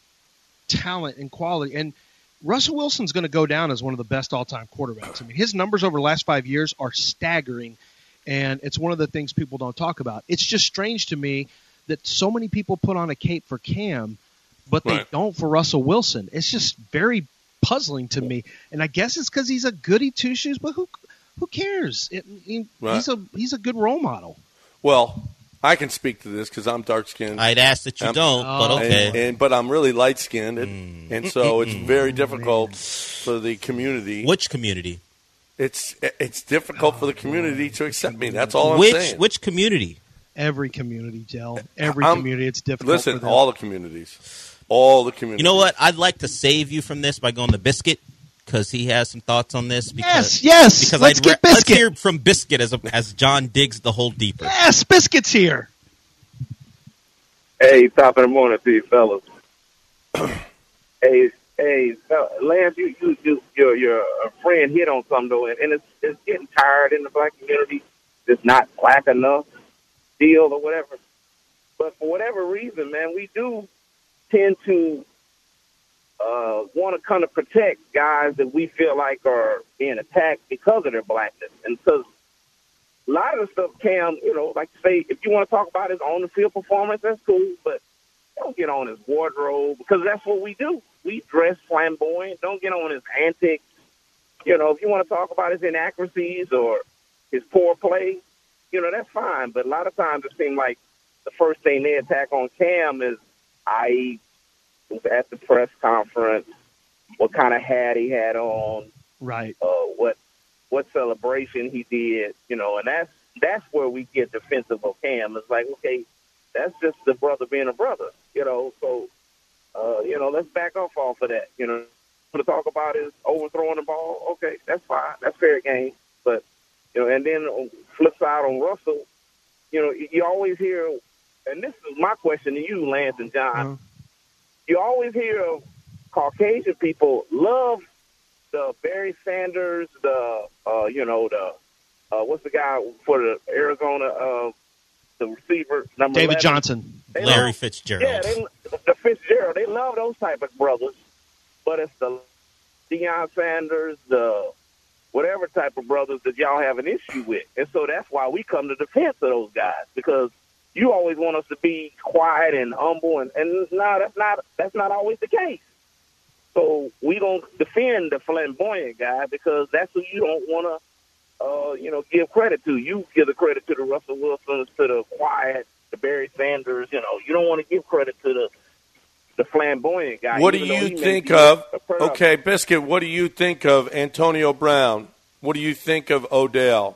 S4: talent and quality. And Russell Wilson's going to go down as one of the best all-time quarterbacks. I mean, his numbers over the last five years are staggering, and it's one of the things people don't talk about. It's just strange to me that so many people put on a cape for Cam, but they
S3: right.
S4: don't for Russell Wilson. It's just very puzzling to me, and I guess it's because he's a goody two shoes. But who who cares? It, he,
S3: right.
S4: He's a he's a good role model.
S3: Well, I can speak to this because I'm dark skinned.
S5: I'd ask that you
S3: I'm,
S5: don't, but okay.
S3: And, and but I'm really light skinned, and,
S5: Mm.
S3: and so it's very difficult for the community.
S5: Which community?
S3: It's it's difficult for the community to accept me. That's all I'm
S5: which
S3: saying.
S5: which community?
S4: Every community, Jell. Every
S3: I'm,
S4: community. It's difficult.
S3: Listen,
S4: for them.
S3: all the communities, all the communities.
S5: You know what? I'd like to save you from this by going to Biscuit because he has some thoughts on this. Because,
S4: yes, yes.
S5: Because
S4: let's
S5: I'd
S4: get
S5: re-
S4: Biscuit.
S5: Let's hear from Biscuit as a, as John digs the hole deeper.
S4: Yes, Biscuit's here.
S8: Hey, top of the morning to you, fellas. hey, hey, Lance, you, you, you, your, your friend hit on something though, and, and it's, it's getting tired in the black community. It's not black enough deal or whatever. But for whatever reason, man, we do tend to uh, want to kind of protect guys that we feel like are being attacked because of their blackness. And because a lot of the stuff, Cam, you know, like say, if you want to talk about his on-the-field performance, that's cool, but don't get on his wardrobe because that's what we do. We dress flamboyant. Don't get on his antics. You know, if you want to talk about his inaccuracies or his poor play, you know, that's fine. But a lot of times it seems like the first thing they attack on Cam is I was at the press conference, what kind of hat he had on,
S4: right?
S8: Uh, what what celebration he did, you know, and that's that's where we get defensive of Cam. It's like, okay, that's just the brother being a brother, you know. So uh, you know, let's back off off of that. You know, to talk about is overthrowing the ball. Okay, that's fine. That's fair game. But, you know, and then on flip side on Russell, you know, you always hear, and this is my question to you, Lance and John.
S4: Uh-huh.
S8: You always hear of Caucasian people love the Barry Sanders, the, uh, you know, the, uh, what's the guy for the Arizona, uh, the receiver, number
S4: David
S8: eleven?
S4: Johnson.
S8: They
S5: Larry
S8: love,
S5: Fitzgerald.
S8: Yeah, they, the Fitzgerald. They love those type of brothers, but it's the Deion Sanders, the whatever type of brothers that y'all have an issue with. And so that's why we come to defense of those guys, because you always want us to be quiet and humble, and, and no, that's not that's not always the case. So we don't defend the flamboyant guy because that's who you don't want to, uh, you know, give credit to. You give the credit to the Russell Wilsons, to the quiet, the Barry Sanders. You know, you don't want to give credit to the the flamboyant guy.
S3: What do you think of? Okay, Biscuit. What do you think of Antonio Brown? What do you think of Odell?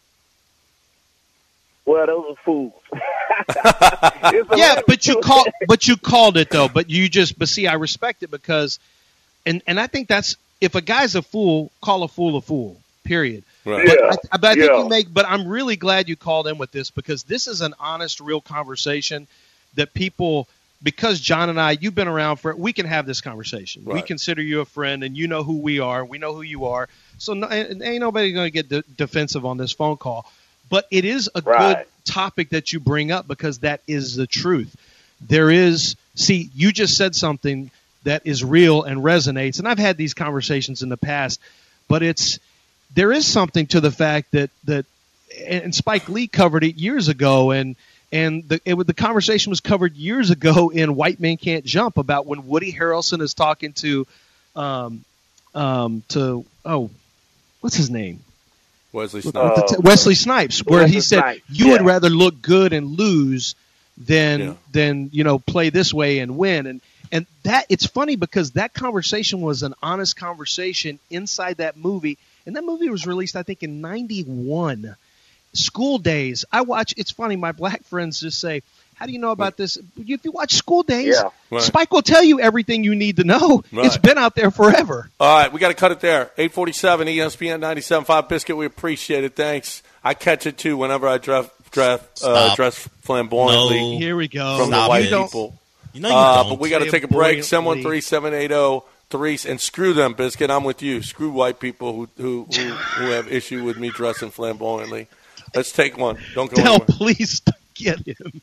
S8: Well, those are fools.
S4: Yeah, but you called, but you called it though. But you just, but see, I respect it because, and and I think that's, if a guy's a fool, call a fool a fool. Period.
S3: Right.
S4: But
S8: Yeah,
S4: I, but I think
S8: yeah.
S4: you make. But I'm really glad you called in with this because this is an honest, real conversation that people. Because John and I, you've been around for, we can have this conversation.
S3: Right.
S4: We consider you a friend, and you know who we are. We know who you are. So no, ain't nobody going to get de- defensive on this phone call. But it is a
S8: Right.
S4: good topic that you bring up because that is the truth. There is, see, you just said something that is real and resonates, and I've had these conversations in the past, but it's, there is something to the fact that, that and Spike Lee covered it years ago, and And the it, the conversation was covered years ago in White Men Can't Jump about when Woody Harrelson is talking to, um, um, to oh, what's his name?
S3: Wesley
S4: With
S3: Snipes.
S4: the t- Wesley Snipes, where
S8: Wesley
S4: he said
S8: Snipes,
S4: you would
S8: yeah.
S4: rather look good and lose than
S3: Yeah.
S4: than you know play this way and win. And and that it's funny because that conversation was an honest conversation inside that movie, and that movie was released I think in ninety-one. School Days. I watch. It's funny. My black friends just say, "How do you know about this?" If you watch School Days,
S8: Yeah.
S3: Right.
S4: Spike will tell you everything you need to know.
S3: Right.
S4: It's been out there forever.
S3: All right, we got to cut it there. eight forty-seven E S P N ninety-seven point five Biscuit. We appreciate it. Thanks. I catch it too whenever I dress dress uh,
S5: Stop.
S3: dress flamboyantly
S5: No.
S4: Here we go.
S3: from the
S5: Stop
S3: white
S5: it.
S3: people.
S5: You know you
S3: Uh,
S5: don't.
S3: but we got to
S4: Say
S3: take a break.
S4: buoyantly.
S3: seven one three, seven eight zero, three and screw them, Biscuit. I'm with you. Screw white people who who who, who have issue with me dressing flamboyantly. Let's take one. Don't go
S4: Tell,
S3: anywhere.
S4: please get him.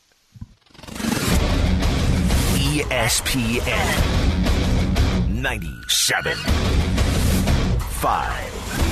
S1: E S P N ninety-seven point five.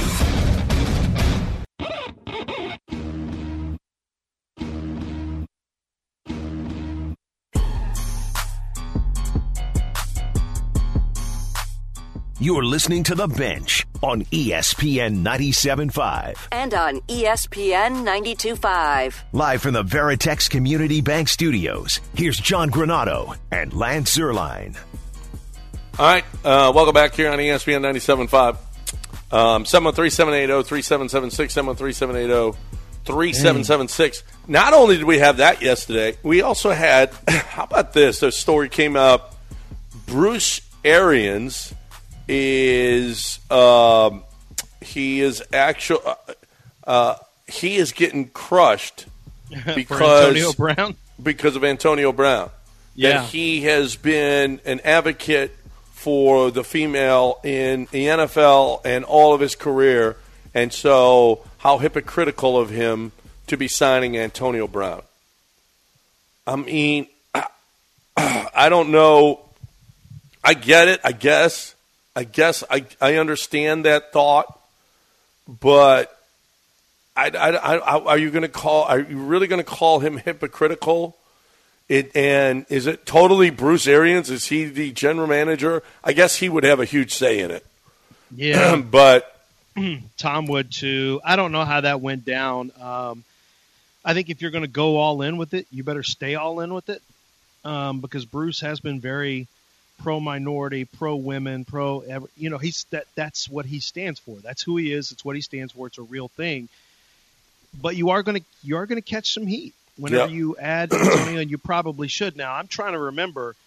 S1: You're listening to The Bench on E S P N ninety-seven point five.
S2: And on E S P N ninety-two point five.
S1: Live from the Veritex Community Bank Studios, here's John Granado and Lance Zierlein.
S3: All right, uh, welcome back here on E S P N ninety-seven point five. Um, seven one three, seven eight zero, three seven seven six, seven one three, seven eight zero, three seven seven six. Not only did we have that yesterday, we also had, how about this? The story came up, Bruce Arians is, um, he is actually, uh, uh, he is getting crushed
S4: For
S3: because
S4: Antonio Brown.
S3: because of Antonio Brown.
S4: Yeah.
S3: That he has been an advocate for the female in the N F L and all of his career, and so how hypocritical of him to be signing Antonio Brown. I mean, I, I don't know. I get it, I guess. I guess I, I understand that thought, but I, I, I, are you going to call? Are you really going to call him hypocritical? It and is it totally Bruce Arians? Is he the general manager? I guess he would have a huge say in it.
S4: Yeah,
S3: but
S4: Tom would too. I don't know how that went down. Um, I think if you're going to go all in with it, you better stay all in with it um, because Bruce has been very pro-minority, pro-women, pro. You know, he's that. That's what he stands for. That's who he is. It's what he stands for. It's a real thing. But you are going to you are going to catch some heat whenever
S3: Yep.
S4: you add Antonio, and you probably should. Now, I'm trying to remember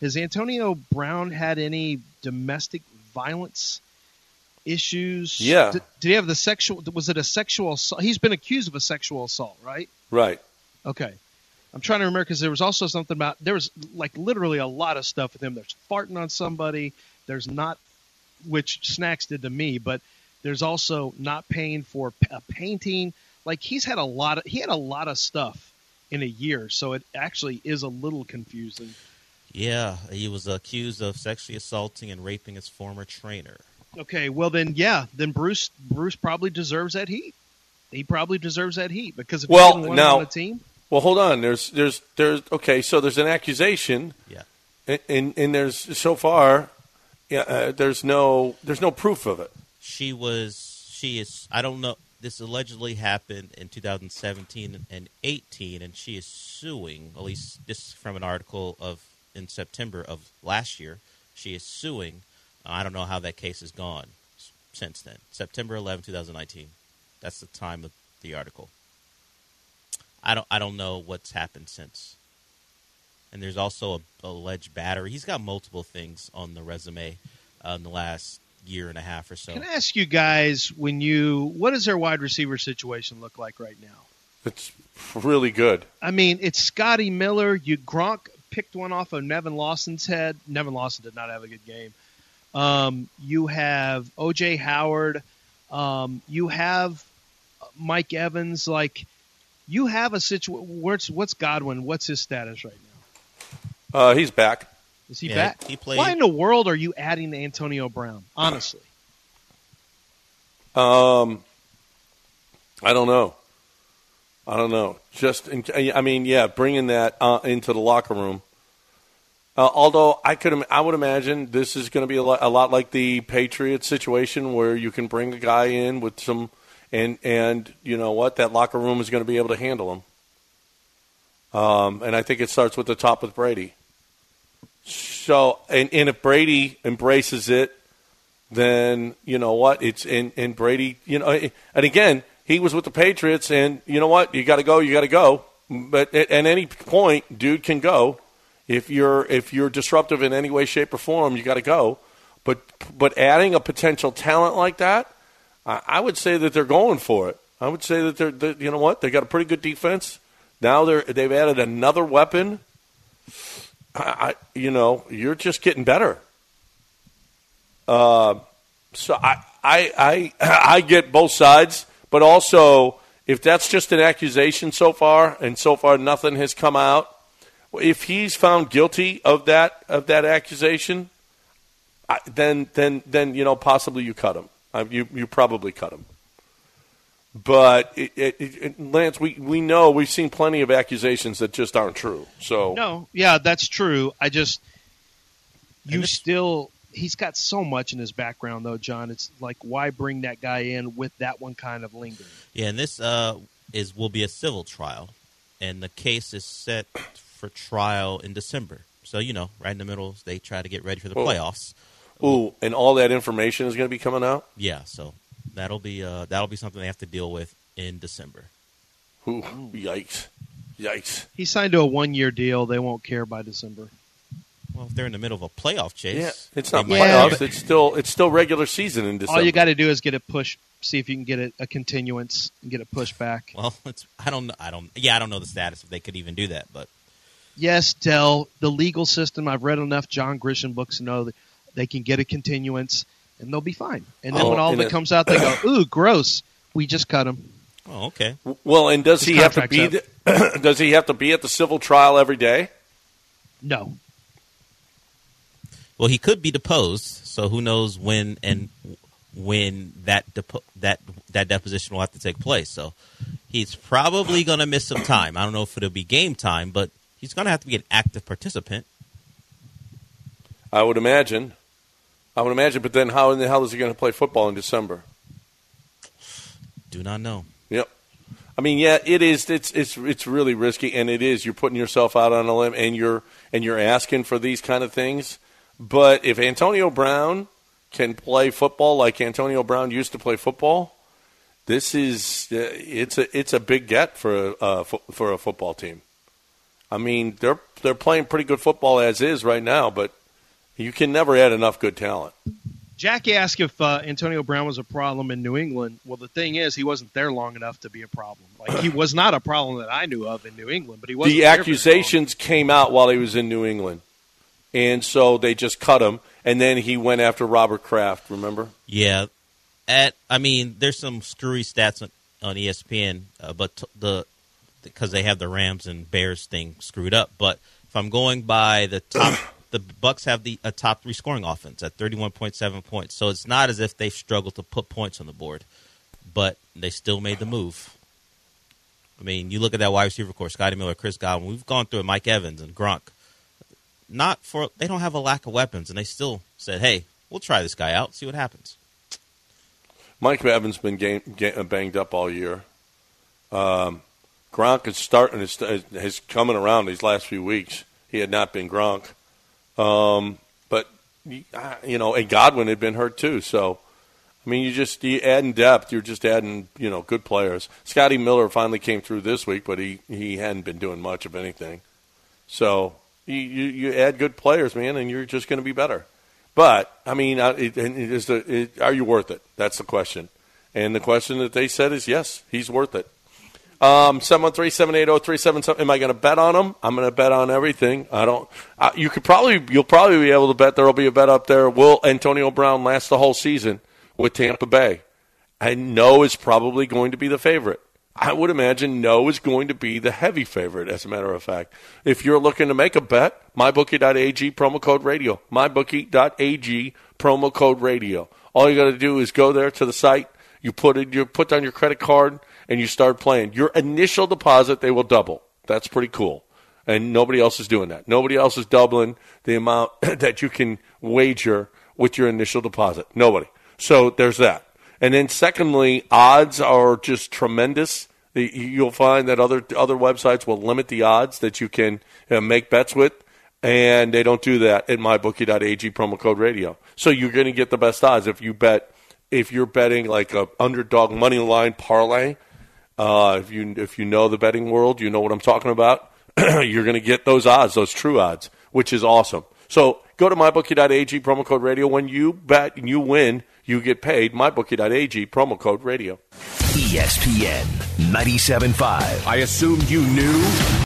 S4: Has Antonio Brown had any domestic violence issues?
S3: Yeah.
S4: Did, did he have the sexual? Was it a sexual assault? He's been accused of a sexual assault, right?
S3: Right.
S4: Okay. I'm trying to remember because there was also something about there was like literally a lot of stuff with him. There's farting on somebody. There's not, which Snacks did to me, but there's also not paying for a painting. Like he's had a lot of he had a lot of stuff in a year, so it actually is a little confusing.
S5: Yeah, he was accused of sexually assaulting and raping his former trainer.
S4: Okay, well then, yeah, then Bruce Bruce probably deserves that heat. He probably deserves that heat because if
S3: well,
S4: he didn't want
S3: now,
S4: him on the team.
S3: Well, hold on. There's, there's, there's. Okay, so there's an accusation.
S5: Yeah.
S3: And, and, and there's so far, yeah, uh, there's no, there's no proof of it.
S5: She was, she is. I don't know. This allegedly happened in two thousand seventeen and eighteen, and she is suing. At least this is from an article of in September of last year. She is suing. Uh, I don't know how that case has gone since then. September eleventh, twenty nineteen. That's the time of the article. I don't. I don't know what's happened since. And there's also a, a alleged battery. He's got multiple things on the resume uh, in the last year and a half or so.
S4: Can I ask you guys, when you, what does their wide receiver situation look like right now?
S3: It's really good.
S4: I mean, it's Scotty Miller. You Gronk picked one off of Nevin Lawson's head. Nevin Lawson did not have a good game. Um, you have O J Howard. Um, you have Mike Evans. Like, you have a situation. What's, what's Godwin? What's his status right now?
S3: Uh, he's back.
S4: Is he
S5: Yeah,
S4: back?
S5: he played.
S4: Why in the world are you adding Antonio Brown? Honestly,
S3: Um, I don't know. I don't know. Just, I mean, yeah, bringing that uh, into the locker room. Uh, although I could, I would imagine this is going to be a lot, a lot like the Patriots situation, where you can bring a guy in with some, and and you know what, that locker room is going to be able to handle him. Um, and I think it starts with the top with Brady. So, and, and if Brady embraces it, then you know what, it's and, and Brady, you know, and again, he was with the Patriots, and you know what, you got to go, you got to go. But at, at any point, dude can go. If you're if you're disruptive in any way, shape, or form, you got to go. But but adding a potential talent like that, I, I would say that they're going for it. I would say that they're, they're you know what, they got a pretty good defense. Now they're they've added another weapon. I, I you know you're just getting better. Uh, so I I I I get both sides, but also if that's just an accusation so far, and so far nothing has come out. If he's found guilty of that of that accusation, I, then then then you know possibly you cut him. Uh, you you probably cut him. But it, it, it, Lance, we, we know we've seen plenty of accusations that just aren't true. So
S4: no, yeah, that's true. I just you still he's got so much in his background though, John. It's like why bring that guy in with that one kind of lingering?
S5: Yeah, and this uh, is will be a civil trial, and the case is set for trial in December. So, you know, right in the middle, they try to get ready for the
S3: oh.
S5: playoffs.
S3: Ooh, and all that information is going to be coming out?
S5: Yeah, so that'll be uh, that'll be something they have to deal with in December.
S3: Ooh, yikes. Yikes.
S4: He signed to a one-year deal. They won't care by December.
S5: Well, if they're in the middle of a playoff chase.
S3: Yeah, it's not
S5: they
S3: playoffs.
S5: might-
S3: It's still it's still regular season in December.
S4: All you got to do is get it pushed, see if you can get it a continuance and get it pushed back.
S5: Well, it's I don't know. I don't. Yeah, I don't know the status if they could even do that, but.
S4: Yes, Dell, the legal system, I've read enough John Grisham books to know that they can get a continuance, and they'll be fine. And then
S3: Oh,
S4: when all of
S3: and
S4: it
S3: it-
S4: comes out, they go, ooh, gross, we just cut him.
S5: Oh, okay.
S3: Well, and does
S4: His
S3: he have to
S4: contract's
S3: be the, does he have to be at the civil trial every day?
S4: No.
S5: Well, he could be deposed, so who knows when and when that depo- that that deposition will have to take place. So he's probably going to miss some time. I don't know if it'll be game time, but he's going to have to be an active participant.
S3: I would imagine. I would imagine, but then how in the hell is he going to play football in December?
S5: Do not know.
S3: Yep. I mean, yeah, it is. It's it's it's really risky, and it is. You're putting yourself out on a limb, and you're and you're asking for these kind of things. But if Antonio Brown can play football like Antonio Brown used to play football, this is uh, it's a it's a big get for a uh, fo- for a football team. I mean, they're they're playing pretty good football as is right now, but you can never add enough good talent.
S4: Jack asked if uh, Antonio Brown was a problem in New England. Well, the thing is, he wasn't there long enough to be a problem. Like, he was not a problem that I knew of in New England, but he wasn't.
S3: The accusations came out while he was in New England, and so they just cut him. And then he went after Robert Kraft. Remember?
S5: Yeah. At I mean, there's some screwy stats on, on E S P N, uh, but t- the because they have the Rams and Bears thing screwed up. But if I'm going by the top. The Bucs have the a top three scoring offense at thirty-one point seven points. So it's not as if they've struggled to put points on the board, but they still made the move. I mean, you look at that wide receiver core, Scotty Miller, Chris Godwin. We've gone through it, Mike Evans and Gronk. Not for they don't have a lack of weapons, and they still said, "Hey, we'll try this guy out, see what happens."
S3: Mike Evans been game, game, banged up all year. Um, Gronk is starting his, his coming around these last few weeks. He had not been Gronk. Um, but, you know, and Godwin had been hurt too. So, I mean, you just, you add in depth, you're just adding, you know, good players. Scotty Miller finally came through this week, but he, he hadn't been doing much of anything. So, you, you, you add good players, man, and you're just going to be better. But, I mean, it, it is the, it, are you worth it? That's the question. And the question that they said is yes, he's worth it. Um, seven one three, seven eight zero, three seven seven. Am I going to bet on them? I'm going to bet on everything. I don't. Uh, you could probably, you'll probably be able to bet there will be a bet up there. Will Antonio Brown last the whole season with Tampa Bay? I know is probably going to be the favorite. I would imagine no is going to be the heavy favorite, as a matter of fact. If you're looking to make a bet, my bookie dot a g, promo code radio. my bookie dot a g, promo code radio. All you got to do is go there to the site. You put it, you put down your credit card, and you start playing. Your initial deposit, they will double. That's pretty cool. And nobody else is doing that. Nobody else is doubling the amount that you can wager with your initial deposit. Nobody. So there's that. And then secondly, odds are just tremendous. You'll find that other other websites will limit the odds that you can uh, make bets with, and they don't do that at my bookie dot a g, promo code radio. So you're going to get the best odds if you bet. If you're betting like a underdog money line parlay, uh, if you if you know the betting world, you know what I'm talking about. You're going to get those odds, those true odds, which is awesome. So go to my bookie dot a g, promo code radio. When you bet and you win, you get paid. my bookie dot a g, promo code radio.
S1: E S P N ninety-seven point five.
S9: I assumed you knew.